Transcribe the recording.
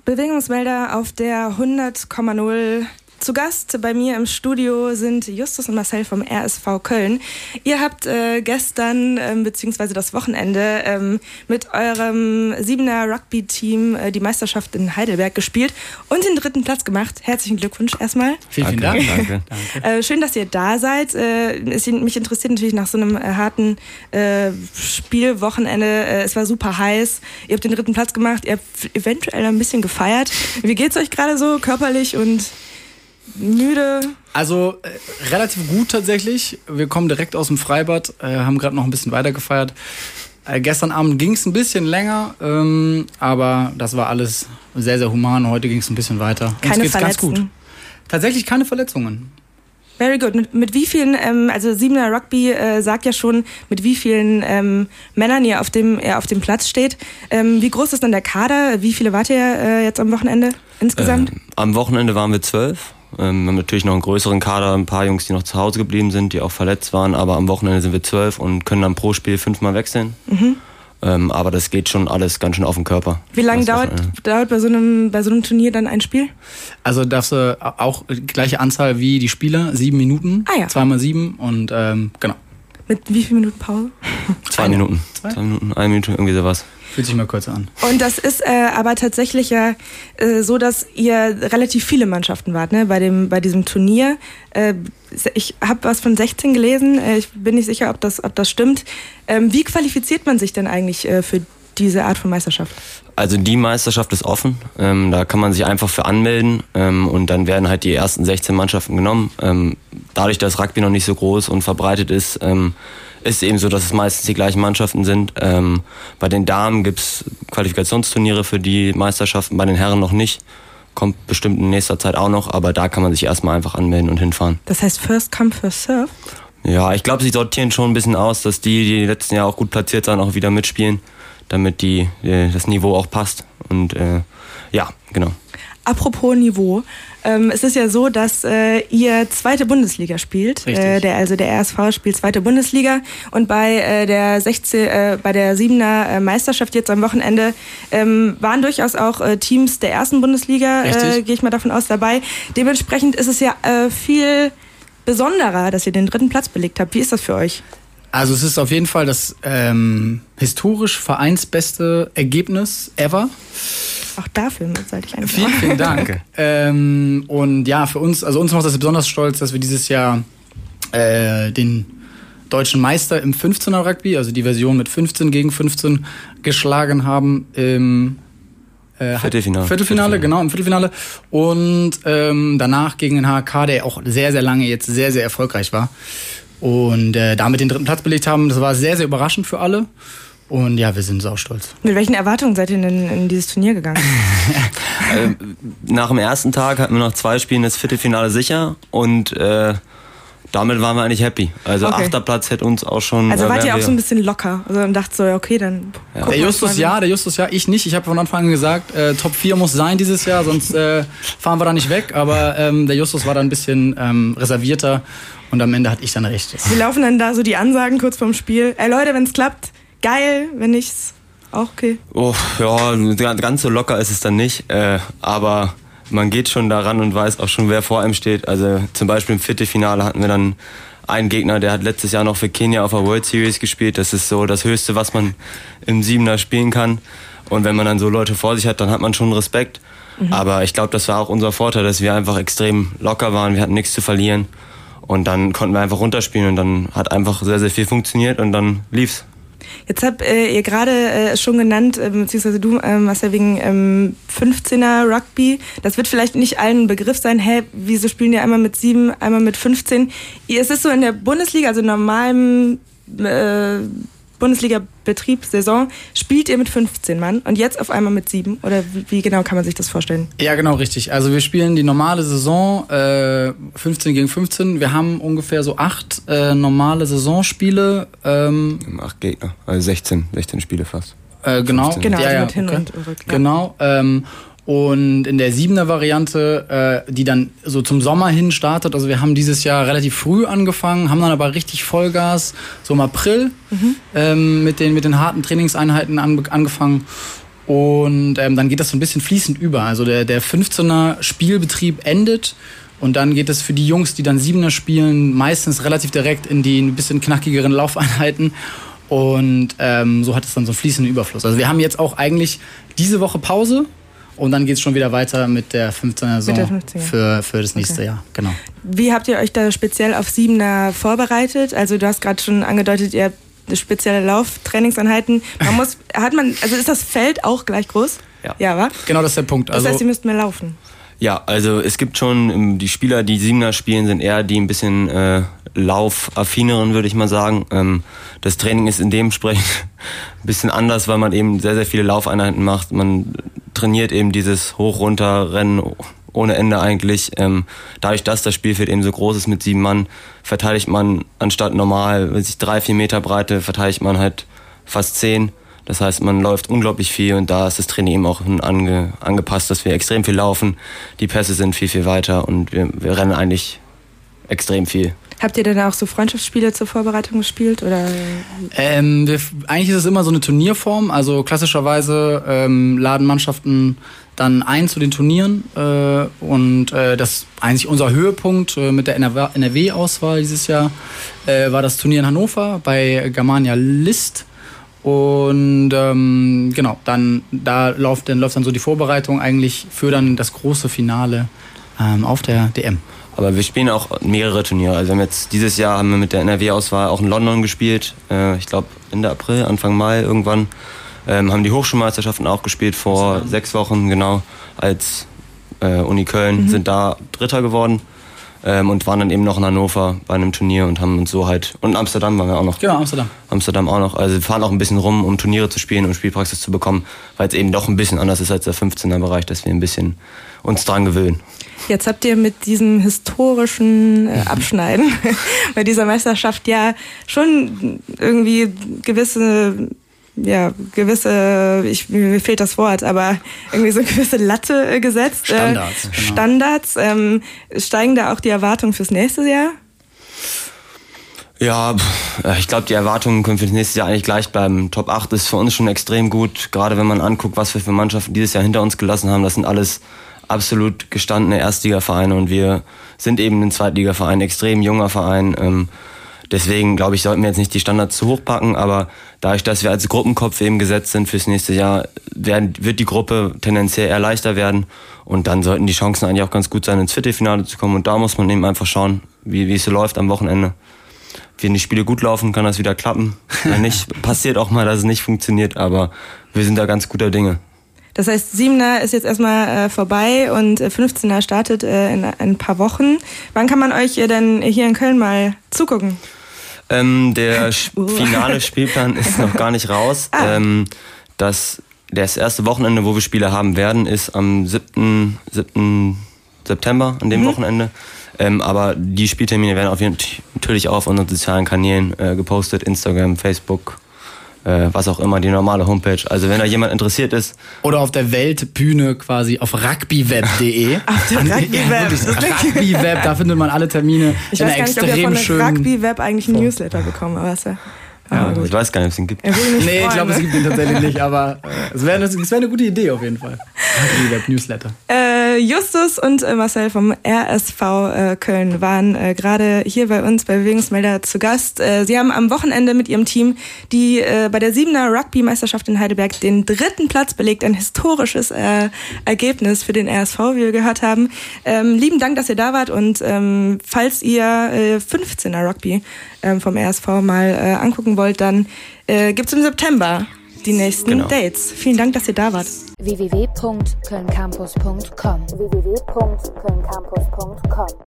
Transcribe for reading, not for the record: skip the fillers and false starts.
Bewegungsmelder auf der 100,0. Zu Gast bei mir im Studio sind Justus und Marcel vom RSV Köln. Ihr habt gestern beziehungsweise das Wochenende mit eurem 7er Rugby-Team die Meisterschaft in Heidelberg gespielt und den 3. Platz gemacht. Herzlichen Glückwunsch erstmal. Vielen Dank. Danke. Schön, dass ihr da seid. Mich interessiert natürlich nach so einem harten Spielwochenende. Es war super heiß. Ihr habt den 3. Platz gemacht. Ihr habt eventuell ein bisschen gefeiert. Wie geht's euch gerade so körperlich und müde? Also relativ gut tatsächlich. Wir kommen direkt aus dem Freibad, haben gerade noch ein bisschen weiter gefeiert. Gestern Abend ging es ein bisschen länger, aber das war alles sehr, sehr human. Heute ging es ein bisschen weiter. Keine Uns geht's ganz Verletzten? gut. Tatsächlich keine Verletzungen. Very good. Mit wie vielen, also 7er Rugby sagt ja schon, mit wie vielen Männern ihr auf dem Platz steht. Wie groß ist dann der Kader? Wie viele wart ihr jetzt am Wochenende insgesamt? Am Wochenende waren wir 12. Wir haben natürlich noch einen größeren Kader, ein paar Jungs, die noch zu Hause geblieben sind, die auch verletzt waren, aber am Wochenende sind wir 12 und können dann pro Spiel 5-mal wechseln. Mhm. Aber das geht schon alles ganz schön auf den Körper. Wie lange dauert bei so einem Turnier dann ein Spiel? Also darfst du auch gleiche Anzahl wie die Spieler, 7 Minuten, 2x7 und genau. Mit wie viel Minuten Pause? 2 Minuten. 2 Minuten, 1 Minute, irgendwie sowas. Fühlt sich mal kurz an. Und das ist aber tatsächlich ja so, dass ihr relativ viele Mannschaften wart, ne? Bei diesem Turnier. Ich habe was von 16 gelesen. Ich bin nicht sicher, ob das stimmt. Wie qualifiziert man sich denn eigentlich für diese Art von Meisterschaft? Also die Meisterschaft ist offen. Da kann man sich einfach für anmelden und dann werden halt die ersten 16 Mannschaften genommen. Dadurch, dass Rugby noch nicht so groß und verbreitet ist, ist eben so, dass es meistens die gleichen Mannschaften sind. Bei den Damen gibt's Qualifikationsturniere für die Meisterschaften, bei den Herren noch nicht. Kommt bestimmt in nächster Zeit auch noch, aber da kann man sich erstmal einfach anmelden und hinfahren. Das heißt first come, first serve? Ja, ich glaube, sie sortieren schon ein bisschen aus, dass die letzten Jahre auch gut platziert sind, auch wieder mitspielen, damit das Niveau auch passt. Und ja, genau. Apropos Niveau, es ist ja so, dass ihr 2. Bundesliga spielt. Der RSV spielt 2. Bundesliga und bei der 7er Meisterschaft jetzt am Wochenende waren durchaus auch Teams der 1. Bundesliga, gehe ich mal davon aus, dabei. Dementsprechend ist es ja viel besonderer, dass ihr den 3. Platz belegt habt. Wie ist das für euch? Also es ist auf jeden Fall das historisch vereinsbeste Ergebnis ever. Auch dafür sollte ich eigentlich Vielen Dank. Und ja, für uns macht das besonders stolz, dass wir dieses Jahr den deutschen Meister im 15er Rugby, also die Version mit 15 gegen 15, geschlagen haben im Viertelfinale, genau, im Viertelfinale. Und danach gegen den HK, der auch sehr, sehr lange jetzt sehr, sehr erfolgreich war. Und damit den 3. Platz belegt haben, das war sehr, sehr überraschend für alle. Und ja, wir sind sau stolz. Mit welchen Erwartungen seid ihr denn in dieses Turnier gegangen? Nach dem ersten Tag hatten wir noch 2 Spielen das Viertelfinale sicher und damit waren wir eigentlich happy. Also 8. Platz hätte uns auch schon... Also wart ihr auch so ein bisschen locker und dacht so, okay, dann... Ja. Der Justus ja, ich nicht. Ich habe von Anfang an gesagt, Top 4 muss sein dieses Jahr, sonst fahren wir da nicht weg. Aber der Justus war da ein bisschen reservierter und am Ende hatte ich dann recht. Wie laufen dann da so die Ansagen kurz vorm Spiel? Ey Leute, wenn es klappt, geil, wenn nichts, auch okay. Oh, ja, ganz so locker ist es dann nicht, aber man geht schon daran und weiß auch schon, wer vor einem steht. Also zum Beispiel im Viertelfinale hatten wir dann einen Gegner, der hat letztes Jahr noch für Kenia auf der World Series gespielt. Das ist so das Höchste, was man im 7er spielen kann. Und wenn man dann so Leute vor sich hat, dann hat man schon Respekt. Mhm. Aber ich glaube, das war auch unser Vorteil, dass wir einfach extrem locker waren. Wir hatten nichts zu verlieren. Und dann konnten wir einfach runterspielen und dann hat einfach sehr, sehr viel funktioniert und dann lief's. Jetzt habt ihr gerade schon genannt, beziehungsweise du, Marcel, wegen 15er Rugby. Das wird vielleicht nicht allen ein Begriff sein. Wieso spielen die einmal mit 7, einmal mit 15? Es ist so in der Bundesliga, also normalem Bundesliga-Betrieb, Saison, spielt ihr mit 15 Mann und jetzt auf einmal mit 7? Oder wie genau kann man sich das vorstellen? Ja, genau, richtig. Also wir spielen die normale Saison 15 gegen 15. Wir haben ungefähr so 8 normale Saisonspiele. 8 Gegner, also 16 Spiele fast. Genau, 15. Genau, ja, mit hin okay. und rück. Ja. Genau. Und in der 7er Variante, die dann so zum Sommer hin startet, also wir haben dieses Jahr relativ früh angefangen, haben dann aber richtig Vollgas, so im April, mit den harten Trainingseinheiten angefangen. Und dann geht das so ein bisschen fließend über. Also der 15er Spielbetrieb endet und dann geht es für die Jungs, die dann 7er spielen, meistens relativ direkt in die ein bisschen knackigeren Laufeinheiten. Und so hat es dann so einen fließenden Überfluss. Also wir haben jetzt auch eigentlich diese Woche Pause und dann geht es schon wieder weiter mit der 15er-Saison für das nächste Jahr. Genau. Wie habt ihr euch da speziell auf 7er vorbereitet? Also du hast gerade schon angedeutet, ihr habt spezielle Lauftrainingseinheiten. Also ist das Feld auch gleich groß? Ja, wa? Genau, das ist der Punkt. Das heißt, ihr müsst mehr laufen? Ja, also es gibt schon, die Spieler, die 7er spielen, sind eher die ein bisschen laufaffineren, würde ich mal sagen. Das Training ist in dementsprechend ein bisschen anders, weil man eben sehr, sehr viele Laufeinheiten macht. Man trainiert eben dieses Hoch-Runter-Rennen ohne Ende eigentlich. Dadurch, dass das Spielfeld eben so groß ist mit 7 Mann, verteidigt man anstatt normal 3-4 Meter Breite, verteidigt man halt fast 10. Das heißt, man läuft unglaublich viel und da ist das Training eben auch angepasst, dass wir extrem viel laufen. Die Pässe sind viel, viel weiter und wir rennen eigentlich extrem viel. Habt ihr denn auch so Freundschaftsspiele zur Vorbereitung gespielt? Oder? Eigentlich ist es immer so eine Turnierform. Also klassischerweise laden Mannschaften dann ein zu den Turnieren. Und das ist eigentlich unser Höhepunkt mit der NRW-Auswahl dieses Jahr war das Turnier in Hannover bei Germania List. Und genau, dann läuft dann so die Vorbereitung eigentlich für dann das große Finale auf der DM. Aber wir spielen auch mehrere Turniere. Also dieses Jahr haben wir mit der NRW-Auswahl auch in London gespielt. Ich glaube Ende April, Anfang Mai irgendwann. Haben die Hochschulmeisterschaften auch gespielt vor 6 Wochen, genau, als Uni Köln, sind da Dritter geworden. Und waren dann eben noch in Hannover bei einem Turnier und haben uns so halt... Und in Amsterdam waren wir auch noch. Genau, Amsterdam. Amsterdam auch noch. Also wir fahren auch ein bisschen rum, um Turniere zu spielen, um Spielpraxis zu bekommen, weil es eben doch ein bisschen anders ist als der 15er-Bereich, dass wir ein bisschen uns dran gewöhnen. Jetzt habt ihr mit diesem historischen Abschneiden bei dieser Meisterschaft ja schon irgendwie gewisse, mir fehlt das Wort, aber irgendwie so eine gewisse Latte gesetzt. Standards. Steigen da auch die Erwartungen fürs nächste Jahr? Ja, ich glaube, die Erwartungen können für das nächste Jahr eigentlich gleich bleiben. Top 8 ist für uns schon extrem gut, gerade wenn man anguckt, was wir für Mannschaften dieses Jahr hinter uns gelassen haben. Das sind alles absolut gestandene Erstligavereine und wir sind eben ein Zweitligaverein, extrem junger Verein. Deswegen, glaube ich, sollten wir jetzt nicht die Standards zu hoch packen, aber dadurch, dass wir als Gruppenkopf eben gesetzt sind fürs nächste Jahr, wird die Gruppe tendenziell eher leichter werden und dann sollten die Chancen eigentlich auch ganz gut sein, ins Viertelfinale zu kommen und da muss man eben einfach schauen, wie es so läuft am Wochenende. Wenn die Spiele gut laufen, kann das wieder klappen. Wenn nicht, passiert auch mal, dass es nicht funktioniert, aber wir sind da ganz guter Dinge. Das heißt, 7er ist jetzt erstmal vorbei und 15er startet in ein paar Wochen. Wann kann man euch denn hier in Köln mal zugucken? Der finale Spielplan ist noch gar nicht raus. Das erste Wochenende, wo wir Spiele haben werden, ist am 7. September, an dem Wochenende. Aber die Spieltermine werden natürlich auch auf unseren sozialen Kanälen gepostet, Instagram, Facebook, was auch immer, die normale Homepage. Also wenn da jemand interessiert ist. Oder auf der Weltbühne quasi auf rugbyweb.de. Auf der Rugbyweb. Rugbyweb, da findet man alle Termine. Ich weiß gar nicht, ob wir von der Rugbyweb eigentlich einen Newsletter bekommen, aber es ich weiß gar nicht, ob es den gibt. Nee, ich glaube, es gibt ihn tatsächlich nicht, aber es wäre eine gute Idee auf jeden Fall. Rugbyweb Newsletter. Justus und Marcel vom RSV Köln waren gerade hier bei uns bei Bewegungsmelder zu Gast. Sie haben am Wochenende mit ihrem Team die bei der 7er Rugby-Meisterschaft in Heidelberg den 3. Platz belegt. Ein historisches Ergebnis für den RSV, wie wir gehört haben. Lieben Dank, dass ihr da wart und falls ihr 15er Rugby vom RSV mal angucken wollt, dann gibt's im September die nächsten Dates. Vielen Dank, dass ihr da wart. www.kölncampus.com